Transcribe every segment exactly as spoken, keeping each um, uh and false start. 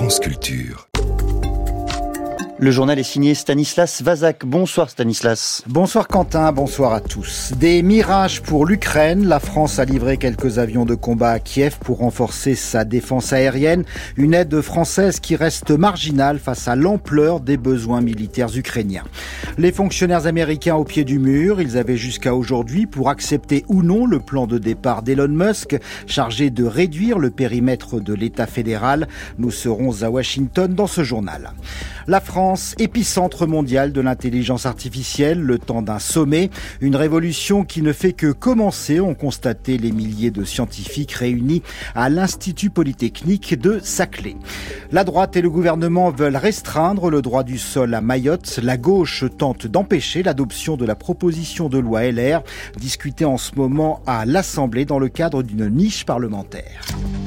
France Culture. Le journal est signé Stanislas Vazak. Bonsoir Stanislas. Bonsoir Quentin, bonsoir à tous. Des mirages pour l'Ukraine. La France a livré quelques avions de combat à Kiev pour renforcer sa défense aérienne. Une aide française qui reste marginale face à l'ampleur des besoins militaires ukrainiens. Les fonctionnaires américains au pied du mur, ils avaient jusqu'à aujourd'hui pour accepter ou non le plan de départ d'Elon Musk, chargé de réduire le périmètre de l'État fédéral. Nous serons à Washington dans ce journal. La France, épicentre mondial de l'intelligence artificielle, le temps d'un sommet. Une révolution qui ne fait que commencer, ont constaté les milliers de scientifiques réunis à l'Institut Polytechnique de Saclay. La droite et le gouvernement veulent restreindre le droit du sol à Mayotte. La gauche tente d'empêcher l'adoption de la proposition de loi L R, discutée en ce moment à l'Assemblée dans le cadre d'une niche parlementaire.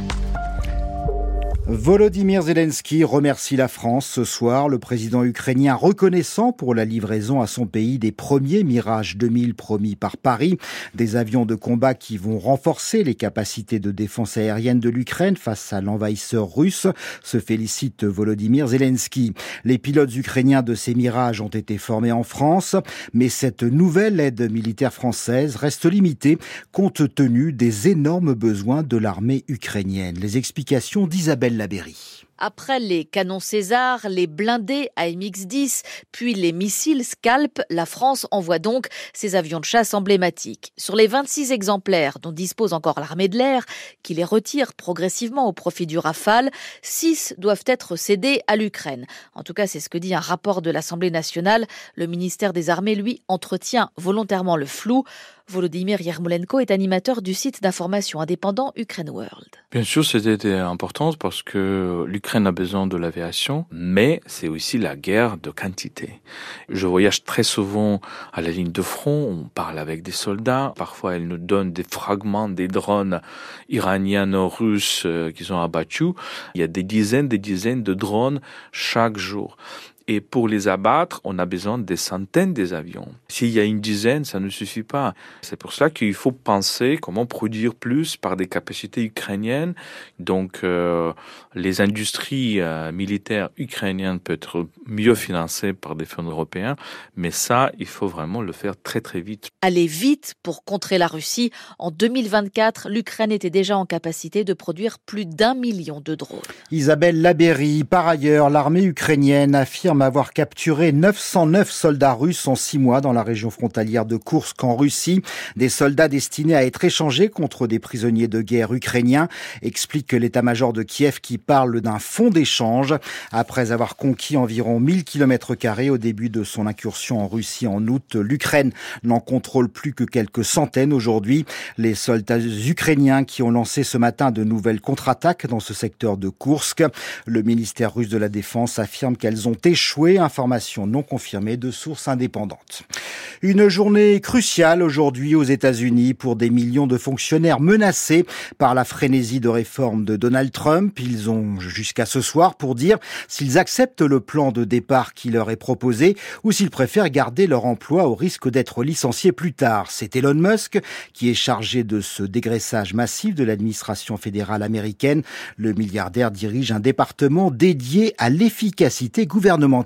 Volodymyr Zelensky remercie la France ce soir. Le président ukrainien reconnaissant pour la livraison à son pays des premiers Mirage deux mille promis par Paris. Des avions de combat qui vont renforcer les capacités de défense aérienne de l'Ukraine face à l'envahisseur russe, se félicite Volodymyr Zelensky. Les pilotes ukrainiens de ces Mirages ont été formés en France, mais cette nouvelle aide militaire française reste limitée compte tenu des énormes besoins de l'armée ukrainienne. Les explications d'Isabelle Labéry. Après les canons César, les blindés A M X dix, puis les missiles Scalp, la France envoie donc ses avions de chasse emblématiques. Sur les vingt-six exemplaires dont dispose encore l'armée de l'air, qui les retire progressivement au profit du Rafale, six doivent être cédés à l'Ukraine. En tout cas, c'est ce que dit un rapport de l'Assemblée nationale. Le ministère des Armées, lui, entretient volontairement le flou. Volodymyr Yermolenko est animateur du site d'information indépendant Ukraine World. Bien sûr, c'était important parce que l'Ukraine a besoin de l'aviation, mais c'est aussi la guerre de quantité. Je voyage très souvent à la ligne de front, on parle avec des soldats, parfois ils nous donnent des fragments des drones iraniens ou russes qui sont abattus. Il y a des dizaines, des dizaines de drones chaque jour. Et pour les abattre, on a besoin des centaines d'avions. S'il y a une dizaine, ça ne suffit pas. C'est pour cela qu'il faut penser comment produire plus par des capacités ukrainiennes. Donc, euh, les industries euh, militaires ukrainiennes peuvent être mieux financées par des fonds européens. Mais ça, il faut vraiment le faire très très vite. Aller vite pour contrer la Russie. En deux mille vingt-quatre, l'Ukraine était déjà en capacité de produire plus d'un million de drones. Isabelle Labéry. Par ailleurs, l'armée ukrainienne affirme avoir capturé neuf cent neuf soldats russes en six mois dans la région frontalière de Koursk en Russie. Des soldats destinés à être échangés contre des prisonniers de guerre ukrainiens, explique l'état-major de Kiev qui parle d'un fonds d'échange. Après avoir conquis environ mille kilomètres carrés au début de son incursion en Russie en août, l'Ukraine n'en contrôle plus que quelques centaines aujourd'hui. Les soldats ukrainiens qui ont lancé ce matin de nouvelles contre-attaques dans ce secteur de Koursk. Le ministère russe de la Défense affirme qu'elles ont échoué. Information non confirmée de sources indépendantes. Une journée cruciale aujourd'hui aux États-Unis pour des millions de fonctionnaires menacés par la frénésie de réforme de Donald Trump. Ils ont jusqu'à ce soir pour dire s'ils acceptent le plan de départ qui leur est proposé ou s'ils préfèrent garder leur emploi au risque d'être licenciés plus tard. C'est Elon Musk qui est chargé de ce dégraissage massif de l'administration fédérale américaine. Le milliardaire dirige un département dédié à l'efficacité gouvernementale.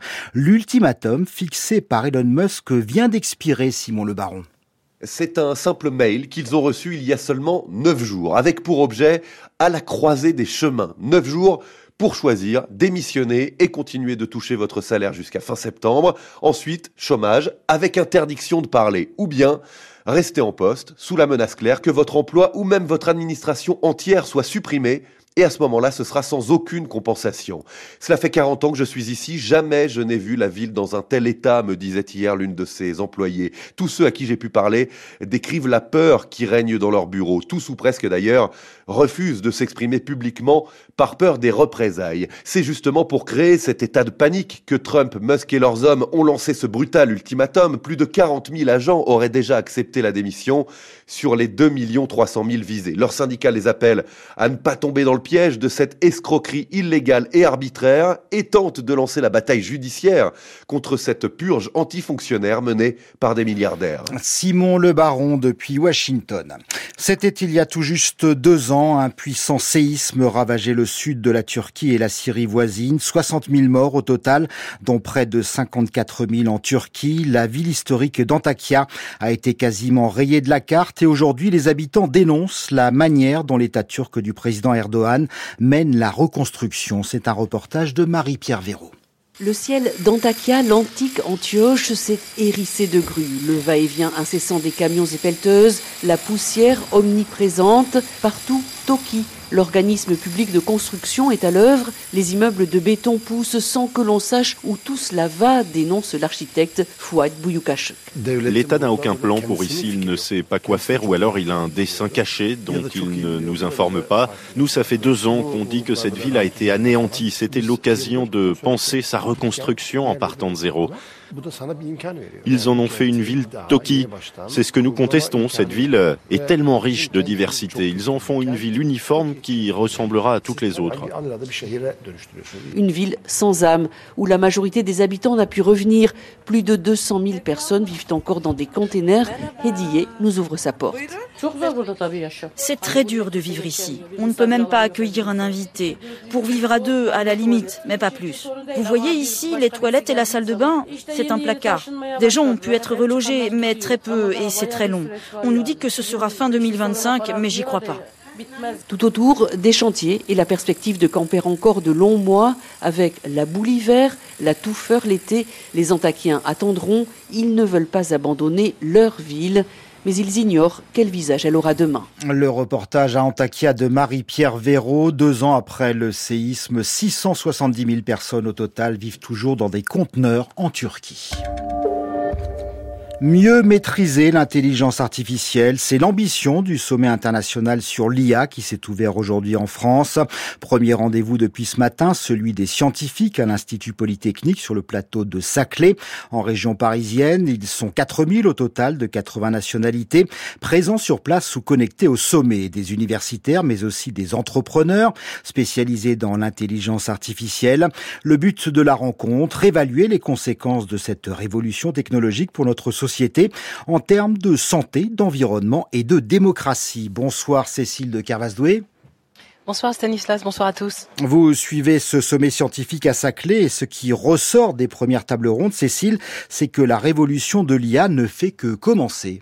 L'ultimatum fixé par Elon Musk vient d'expirer, Simon Le Baron. C'est un simple mail qu'ils ont reçu il y a seulement neuf jours, avec pour objet à la croisée des chemins. Neuf jours pour choisir, démissionner et continuer de toucher votre salaire jusqu'à fin septembre. Ensuite, chômage avec interdiction de parler, ou bien rester en poste sous la menace claire que votre emploi ou même votre administration entière soit supprimée. Et à ce moment-là, ce sera sans aucune compensation. Cela fait quarante ans que je suis ici. Jamais je n'ai vu la ville dans un tel état, me disait hier l'une de ses employées. Tous ceux à qui j'ai pu parler décrivent la peur qui règne dans leur bureau. Tous ou presque d'ailleurs refusent de s'exprimer publiquement par peur des représailles. C'est justement pour créer cet état de panique que Trump, Musk et leurs hommes ont lancé ce brutal ultimatum. Plus de quarante mille agents auraient déjà accepté la démission sur les deux millions trois cent mille visés. Leur syndicat les appelle à ne pas tomber dans le piège de cette escroquerie illégale et arbitraire et tente de lancer la bataille judiciaire contre cette purge antifonctionnaire menée par des milliardaires. Simon Le Baron depuis Washington. C'était il y a tout juste deux ans, un puissant séisme ravageait le sud de la Turquie et la Syrie voisine. soixante mille morts au total, dont près de cinquante-quatre mille en Turquie. La ville historique d'Antakya a été quasiment rayée de la carte et aujourd'hui les habitants dénoncent la manière dont l'État turc du président Erdogan mène la reconstruction. C'est un reportage de Marie-Pierre Véraud. Le ciel d'Antakya, l'antique Antioche, s'est hérissé de grues. Le va-et-vient incessant des camions et pelleteuses, la poussière omniprésente, partout Toki. L'organisme public de construction est à l'œuvre. Les immeubles de béton poussent sans que l'on sache où tout cela va, dénonce l'architecte Fouad Bouyoukachuk. L'État n'a aucun plan pour ici, il ne sait pas quoi faire ou alors il a un dessein caché dont il ne nous informe pas. Nous, ça fait deux ans qu'on dit que cette ville a été anéantie. C'était l'occasion de penser sa reconstruction en partant de zéro. Ils en ont fait une ville Toki. C'est ce que nous contestons. Cette ville est tellement riche de diversité. Ils en font une ville uniforme qui ressemblera à toutes les autres. Une ville sans âme, où la majorité des habitants n'a pu revenir. Plus de deux cent mille personnes vivent encore dans des containers. Hediye nous ouvre sa porte. C'est très dur de vivre ici. On ne peut même pas accueillir un invité. Pour vivre à deux, à la limite, mais pas plus. Vous voyez ici, les toilettes et la salle de bain, c'est un placard. Des gens ont pu être relogés, mais très peu, et c'est très long. On nous dit que ce sera fin deux mille vingt-cinq, mais j'y crois pas. Tout autour, des chantiers et la perspective de camper encore de longs mois avec la boue l'hiver, la touffeur l'été. Les Antakiens attendront, ils ne veulent pas abandonner leur ville. Mais ils ignorent quel visage elle aura demain. Le reportage à Antakya de Marie-Pierre Véraud. Deux ans après le séisme, six cent soixante-dix mille personnes au total vivent toujours dans des conteneurs en Turquie. Mieux maîtriser l'intelligence artificielle, c'est l'ambition du sommet international sur l'I A qui s'est ouvert aujourd'hui en France. Premier rendez-vous depuis ce matin, celui des scientifiques à l'Institut Polytechnique sur le plateau de Saclay, en région parisienne. Ils sont quatre mille au total de quatre-vingts nationalités, présents sur place ou connectés au sommet. Des universitaires, mais aussi des entrepreneurs spécialisés dans l'intelligence artificielle. Le but de la rencontre, évaluer les conséquences de cette révolution technologique pour notre société. société en termes de santé, d'environnement et de démocratie. Bonsoir Cécile de Kervasdoué. Bonsoir Stanislas, bonsoir à tous. Vous suivez ce sommet scientifique à Saclay et ce qui ressort des premières tables rondes, Cécile, c'est que la révolution de l'I A ne fait que commencer.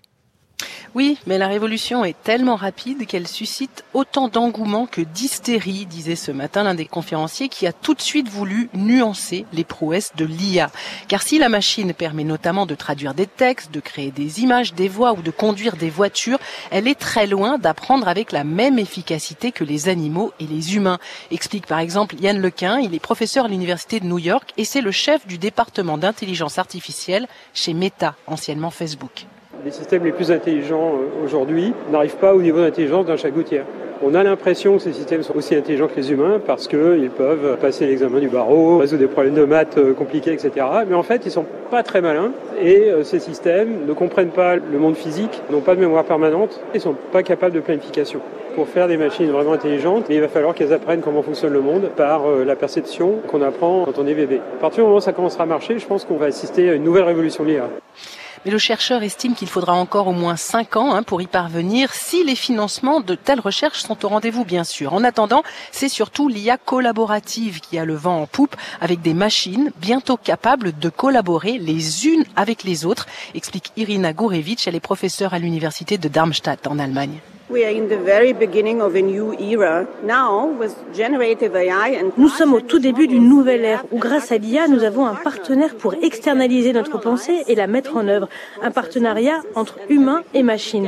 Oui, mais la révolution est tellement rapide qu'elle suscite autant d'engouement que d'hystérie, disait ce matin l'un des conférenciers qui a tout de suite voulu nuancer les prouesses de l'I A. Car si la machine permet notamment de traduire des textes, de créer des images, des voix ou de conduire des voitures, elle est très loin d'apprendre avec la même efficacité que les animaux et les humains. Explique par exemple Yann Lequin, il est professeur à l'université de New York et c'est le chef du département d'intelligence artificielle chez Meta, anciennement Facebook. Les systèmes les plus intelligents aujourd'hui n'arrivent pas au niveau d'intelligence d'un chat gouttière. On a l'impression que ces systèmes sont aussi intelligents que les humains parce qu'ils peuvent passer l'examen du barreau, résoudre des problèmes de maths compliqués, et cetera. Mais en fait, ils sont pas très malins et ces systèmes ne comprennent pas le monde physique, n'ont pas de mémoire permanente et sont pas capables de planification. Pour faire des machines vraiment intelligentes, il va falloir qu'elles apprennent comment fonctionne le monde par la perception qu'on apprend quand on est bébé. À partir du moment où ça commencera à marcher, je pense qu'on va assister à une nouvelle révolution de l'I A. Mais le chercheur estime qu'il faudra encore au moins cinq ans hein, pour y parvenir, si les financements de telles recherches sont au rendez-vous, bien sûr. En attendant, c'est surtout l'I A collaborative qui a le vent en poupe, avec des machines bientôt capables de collaborer les unes avec les autres, explique Irina Gourevitch, elle est professeure à l'université de Darmstadt en Allemagne. Nous sommes au tout début d'une nouvelle ère où grâce à l'I A, nous avons un partenaire pour externaliser notre pensée et la mettre en œuvre. Un partenariat entre humains et machines.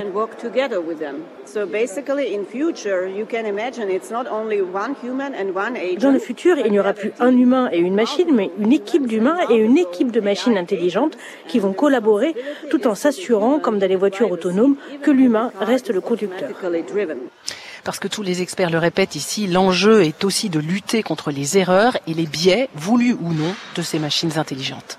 Dans le futur, il n'y aura plus un humain et une machine, mais une équipe d'humains et une équipe de machines intelligentes qui vont collaborer tout en s'assurant, comme dans les voitures autonomes, que l'humain reste le conducteur. Parce que tous les experts le répètent ici, l'enjeu est aussi de lutter contre les erreurs et les biais, voulus ou non, de ces machines intelligentes.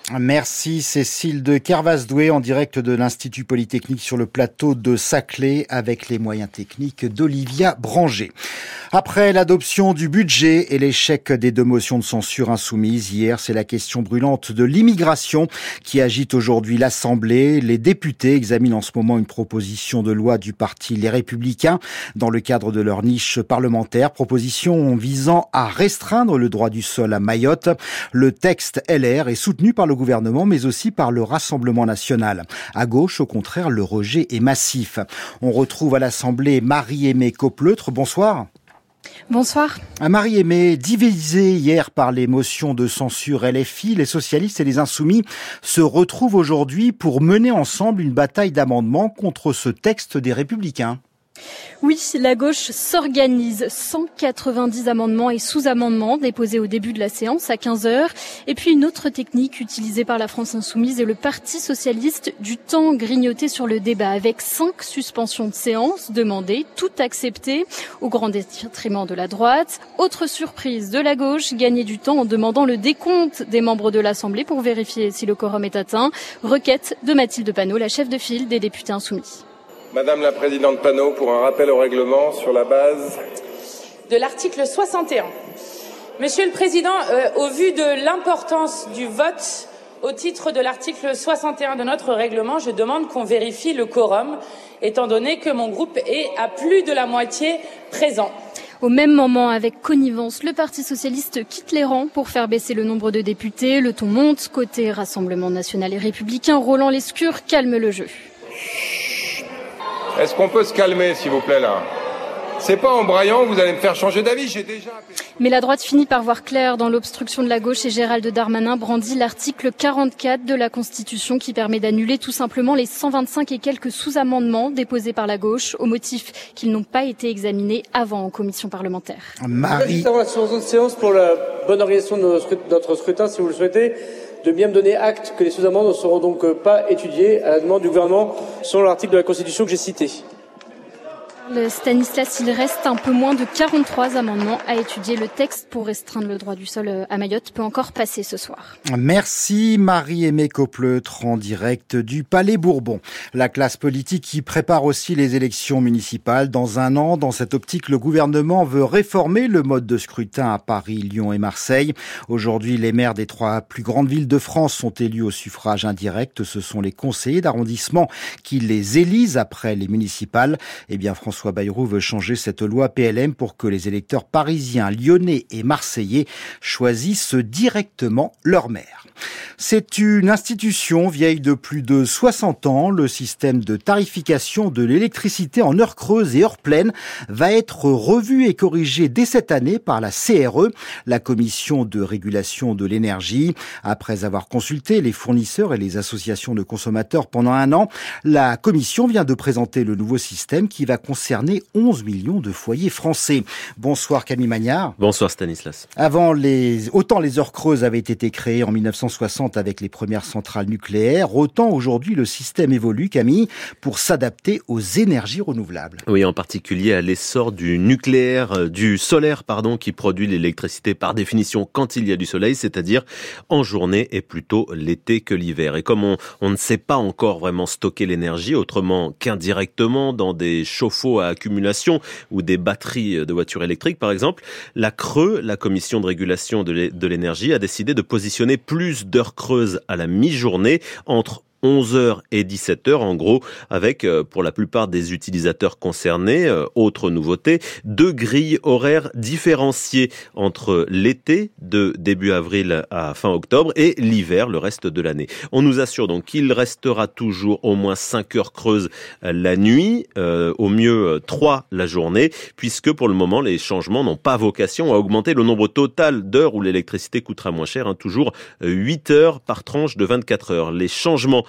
Merci Cécile de Kervasdoué en direct de l'Institut Polytechnique sur le plateau de Saclay avec les moyens techniques d'Olivia Branger. Après l'adoption du budget et l'échec des deux motions de censure insoumises, hier c'est la question brûlante de l'immigration qui agite aujourd'hui l'Assemblée. Les députés examinent en ce moment une proposition de loi du parti Les Républicains dans le cadre de leur niche parlementaire, proposition visant à restreindre le droit du sol à Mayotte. Le texte L R est soutenu par le gouvernement mais aussi par le Rassemblement national. À gauche, au contraire, le rejet est massif. On retrouve à l'Assemblée Marie-Aimée Coppleutre. Bonsoir. Bonsoir. Marie-Aimée, divisée hier par les motions de censure L F I, les socialistes et les insoumis se retrouvent aujourd'hui pour mener ensemble une bataille d'amendements contre ce texte des Républicains. Oui, la gauche s'organise. cent quatre-vingt-dix amendements et sous-amendements déposés au début de la séance à quinze heures. Et puis une autre technique utilisée par la France Insoumise et le Parti Socialiste, du temps grignoté sur le débat avec cinq suspensions de séance demandées, toutes acceptées au grand détriment de la droite. Autre surprise de la gauche, gagner du temps en demandant le décompte des membres de l'Assemblée pour vérifier si le quorum est atteint. Requête de Mathilde Panot, la chef de file des députés insoumis. Madame la Présidente Panot, pour un rappel au règlement sur la base de l'article soixante et un. Monsieur le Président, euh, au vu de l'importance du vote au titre de l'article soixante et un de notre règlement, je demande qu'on vérifie le quorum, étant donné que mon groupe est à plus de la moitié présent. Au même moment, avec connivence, le Parti socialiste quitte les rangs pour faire baisser le nombre de députés. Le ton monte. Côté Rassemblement national et républicain, Roland Lescure calme le jeu. Est-ce qu'on peut se calmer, s'il vous plaît, là ? C'est pas en braillant que vous allez me faire changer d'avis, j'ai déjà... Mais la droite finit par voir clair dans l'obstruction de la gauche et Gérald Darmanin brandit l'article quarante-quatre de la Constitution qui permet d'annuler tout simplement les cent vingt-cinq et quelques sous-amendements déposés par la gauche au motif qu'ils n'ont pas été examinés avant en commission parlementaire. Marie... Juste avant la suspension de séance pour la bonne organisation de notre scrutin, si vous le souhaitez, de bien me donner acte que les sous-amendements ne seront donc pas étudiés à la demande du gouvernement selon l'article de la Constitution que j'ai cité. Stanislas, il reste un peu moins de quarante-trois amendements à étudier. Le texte pour restreindre le droit du sol à Mayotte peut encore passer ce soir. Merci Marie-Aimée Coppleutre en direct du Palais Bourbon. La classe politique qui prépare aussi les élections municipales. Dans un an, dans cette optique, le gouvernement veut réformer le mode de scrutin à Paris, Lyon et Marseille. Aujourd'hui, les maires des trois plus grandes villes de France sont élus au suffrage indirect. Ce sont les conseillers d'arrondissement qui les élisent après les municipales. Eh bien, François François Bayrou veut changer cette loi P L M pour que les électeurs parisiens, lyonnais et marseillais choisissent directement leur maire. C'est une institution vieille de plus de soixante ans. Le système de tarification de l'électricité en heures creuses et heures pleines va être revu et corrigé dès cette année par la C R E, la Commission de régulation de l'énergie. Après avoir consulté les fournisseurs et les associations de consommateurs pendant un an, la Commission vient de présenter le nouveau système qui va concerner onze millions de foyers français. Bonsoir Camille Magnard. Bonsoir Stanislas. Avant, les, autant les heures creuses avaient été créées en mille neuf cent soixante avec les premières centrales nucléaires, autant aujourd'hui le système évolue, Camille, pour s'adapter aux énergies renouvelables. Oui, en particulier à l'essor du nucléaire, du solaire, pardon, qui produit l'électricité par définition quand il y a du soleil, c'est-à-dire en journée et plutôt l'été que l'hiver. Et comme on, on ne sait pas encore vraiment stocker l'énergie, autrement qu'indirectement dans des chauffe-eau à accumulation ou des batteries de voitures électriques par exemple, la C R E, la Commission de régulation de l'énergie, a décidé de positionner plus d'heures creuses à la mi-journée entre onze heures et dix-sept heures en gros, avec euh, pour la plupart des utilisateurs concernés, euh, autre nouveauté, deux grilles horaires différenciées entre l'été de début avril à fin octobre et l'hiver, le reste de l'année. On nous assure donc qu'il restera toujours au moins cinq heures creuses la nuit, euh, au mieux trois la journée, puisque pour le moment les changements n'ont pas vocation à augmenter le nombre total d'heures où l'électricité coûtera moins cher, hein, toujours huit heures par tranche de vingt-quatre heures. Les changements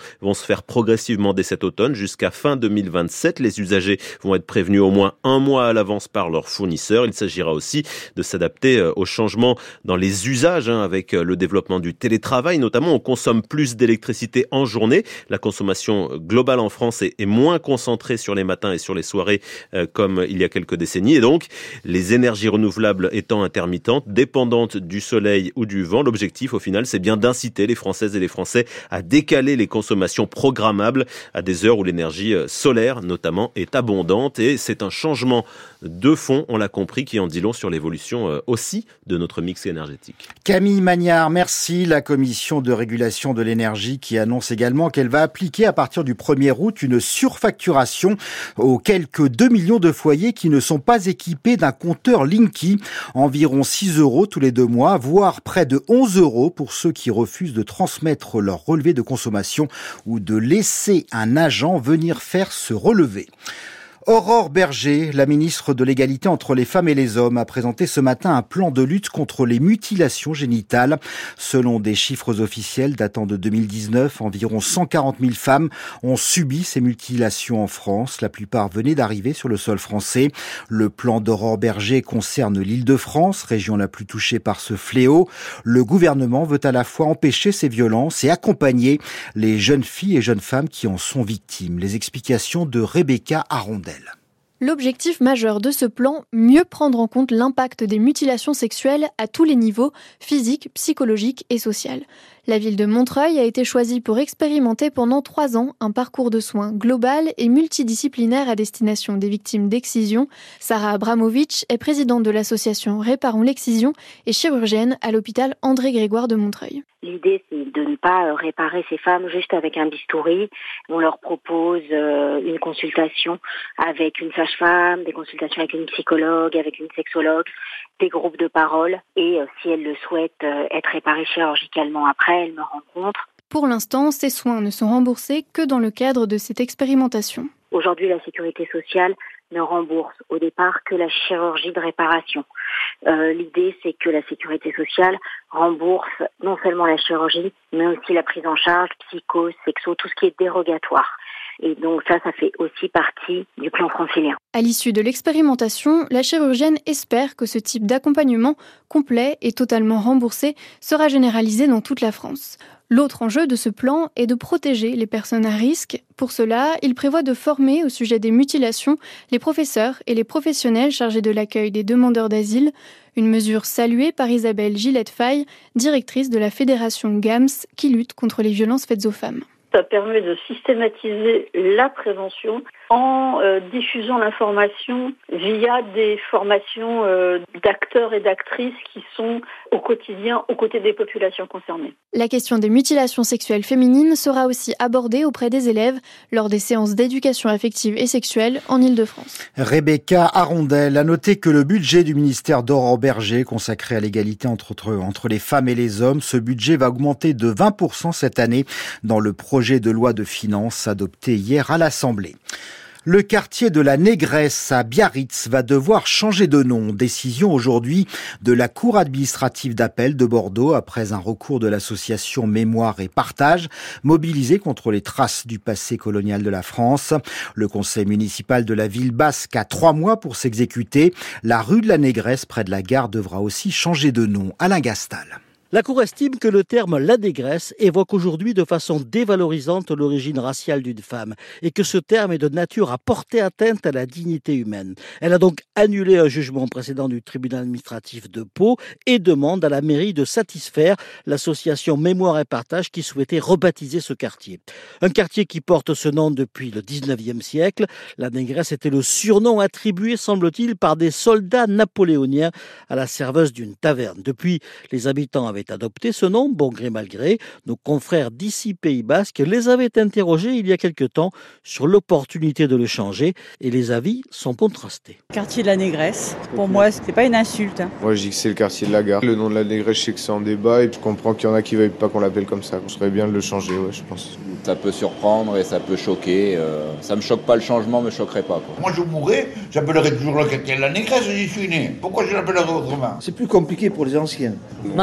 vont se faire progressivement dès cet automne jusqu'à fin deux mille vingt-sept. Les usagers vont être prévenus au moins un mois à l'avance par leur fournisseur. Il s'agira aussi de s'adapter aux changements dans les usages, hein, avec le développement du télétravail. Notamment, on consomme plus d'électricité en journée. La consommation globale en France est, est moins concentrée sur les matins et sur les soirées euh, comme il y a quelques décennies. Et donc, les énergies renouvelables étant intermittentes, dépendantes du soleil ou du vent, l'objectif au final, c'est bien d'inciter les Françaises et les Français à décaler les consommations programmables à des heures où l'énergie solaire, notamment, est abondante. Et c'est un changement de fond, on l'a compris, qui en dit long sur l'évolution aussi de notre mix énergétique. Camille Magnard, merci. La Commission de régulation de l'énergie qui annonce également qu'elle va appliquer à partir du premier août une surfacturation aux quelques deux millions de foyers qui ne sont pas équipés d'un compteur Linky. Environ six euros tous les deux mois, voire près de onze euros pour ceux qui refusent de transmettre leur relevé de consommation ou de laisser un agent venir faire ce relevé. Aurore Berger, la ministre de l'Égalité entre les femmes et les hommes, a présenté ce matin un plan de lutte contre les mutilations génitales. Selon des chiffres officiels datant de deux mille dix-neuf, environ cent quarante mille femmes ont subi ces mutilations en France. La plupart venaient d'arriver sur le sol français. Le plan d'Aurore Berger concerne l'Île-de-France, région la plus touchée par ce fléau. Le gouvernement veut à la fois empêcher ces violences et accompagner les jeunes filles et jeunes femmes qui en sont victimes. Les explications de Rebecca Arondel. L'objectif majeur de ce plan, mieux prendre en compte l'impact des mutilations sexuelles à tous les niveaux, physique, psychologique et social. La ville de Montreuil a été choisie pour expérimenter pendant trois ans un parcours de soins global et multidisciplinaire à destination des victimes d'excision. Sarah Abramovic est présidente de l'association Réparons l'excision et chirurgienne à l'hôpital André-Grégoire de Montreuil. L'idée, c'est de ne pas réparer ces femmes juste avec un bistouri. On leur propose une consultation avec une sage-femme, des consultations avec une psychologue, avec une sexologue, des groupes de parole. Et si elles le souhaitent être réparées chirurgicalement après, elles me rencontrent. Pour l'instant, ces soins ne sont remboursés que dans le cadre de cette expérimentation. Aujourd'hui, la sécurité sociale ne rembourse au départ que la chirurgie de réparation. Euh, l'idée, c'est que la sécurité sociale rembourse non seulement la chirurgie, mais aussi la prise en charge psycho, sexo, tout ce qui est dérogatoire. Et donc ça, ça fait aussi partie du plan francilien. À l'issue de l'expérimentation, la chirurgienne espère que ce type d'accompagnement complet et totalement remboursé sera généralisé dans toute la France. L'autre enjeu de ce plan est de protéger les personnes à risque. Pour cela, il prévoit de former au sujet des mutilations les professeurs et les professionnels chargés de l'accueil des demandeurs d'asile. Une mesure saluée par Isabelle Gillette-Faye, directrice de la fédération GAMS qui lutte contre les violences faites aux femmes. Ça permet de systématiser la prévention en euh, diffusant l'information via des formations euh, d'acteurs et d'actrices qui sont au quotidien aux côtés des populations concernées. La question des mutilations sexuelles féminines sera aussi abordée auprès des élèves lors des séances d'éducation affective et sexuelle en Île-de-France. Rebecca Arondel a noté que le budget du ministère d'Aurore Berger consacré à l'égalité entre, entre les femmes et les hommes, ce budget va augmenter de vingt pour cent cette année dans le projet de loi de finances adopté hier à l'Assemblée. Le quartier de la Négresse à Biarritz va devoir changer de nom. Décision aujourd'hui de la Cour administrative d'appel de Bordeaux après un recours de l'association Mémoire et Partage mobilisée contre les traces du passé colonial de la France. Le conseil municipal de la ville basque a trois mois pour s'exécuter. La rue de la Négresse près de la gare devra aussi changer de nom. Alain Gastal. La Cour estime que le terme « la négresse » évoque aujourd'hui de façon dévalorisante l'origine raciale d'une femme et que ce terme est de nature à porter atteinte à la dignité humaine. Elle a donc annulé un jugement précédent du tribunal administratif de Pau et demande à la mairie de satisfaire l'association Mémoire et Partage qui souhaitait rebaptiser ce quartier. Un quartier qui porte ce nom depuis le dix-neuvième siècle. La négresse était le surnom attribué, semble-t-il, par des soldats napoléoniens à la serveuse d'une taverne. Depuis, les habitants avaient adopté ce nom, bon gré mal gré. Nos confrères d'ici Pays Basque les avaient interrogés il y a quelque temps sur l'opportunité de le changer et les avis sont contrastés. Quartier de la négresse, pour moi, c'est pas une insulte. Hein. Moi, je dis que c'est le quartier de la gare. Le nom de la négresse, je sais que c'est en débat et je comprends qu'il y en a qui ne veulent pas qu'on l'appelle comme ça. On serait bien de le changer, ouais, je pense. Ça peut surprendre et ça peut choquer. Euh, ça me choque pas le changement, me choquerait pas. Quoi. Moi, je mourrais, j'appellerais toujours le quartier de la négresse, j'y suis né. Pourquoi je l'appellerais autrement ? C'est plus compliqué pour les anciens. Maria. Bah,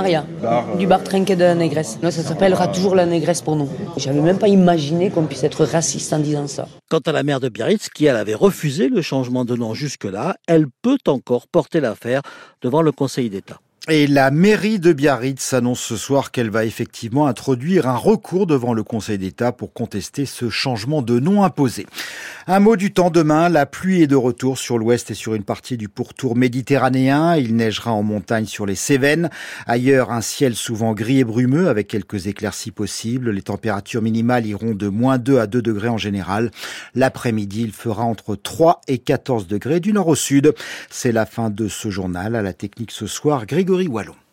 Du bar trinqué de la négresse. Non, ça s'appellera toujours la négresse pour nous. J'avais même pas imaginé qu'on puisse être raciste en disant ça. Quant à la maire de Biarritz, qui elle avait refusé le changement de nom jusque-là, elle peut encore porter l'affaire devant le Conseil d'État. Et la mairie de Biarritz annonce ce soir qu'elle va effectivement introduire un recours devant le Conseil d'État pour contester ce changement de nom imposé. Un mot du temps demain, la pluie est de retour sur l'ouest et sur une partie du pourtour méditerranéen. Il neigera en montagne sur les Cévennes. Ailleurs, un ciel souvent gris et brumeux avec quelques éclaircies possibles. Les températures minimales iront de moins deux à deux degrés en général. L'après-midi, il fera entre trois et quatorze degrés du nord au sud. C'est la fin de ce journal. À la technique ce soir, Grégory Wallon.